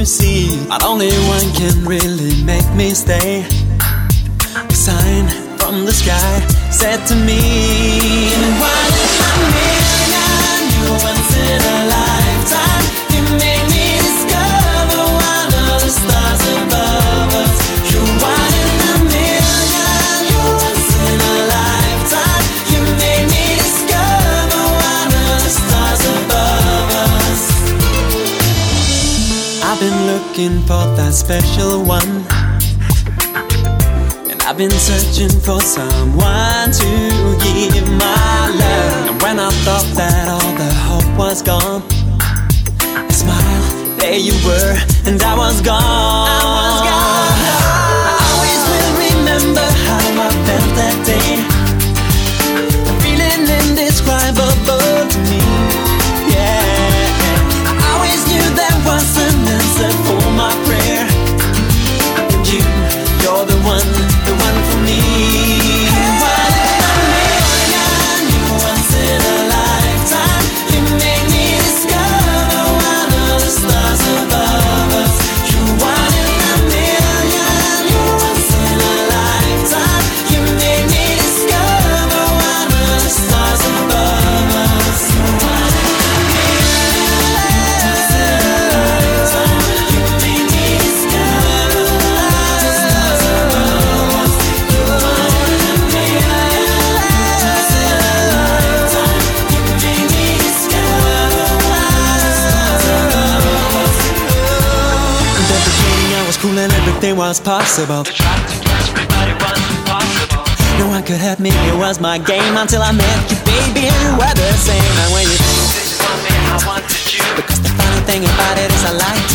to see. But only one can really make me stay. A sign from the sky said to me, one in a million, you once in a lifetime. You make me discover one of the stars above us. You're one in a million, you once in a lifetime. You make me discover one of the stars above us. I've been looking for that special one. I've been searching for someone to give my love. And when I thought that all the hope was gone, I smiled, there you were, and I was gone. I always will remember how I felt that day. A feeling indescribable to me. Yeah, I always knew there was an answer for my prayer. And you're the one for me. One in a million, you once in a lifetime. You make me discover one of the stars above us. You're one in a million, you once in a lifetime. You make me discover one of the stars above us. You're one in a million, once in a lifetime. You make me discover one of the stars above us. Cool and everything was possible. To try to touch me, but it was impossible. No one could help me, it was my game until I met you, baby. You were the same, and when you This is one thing I wanted you. because the funny thing about it is I liked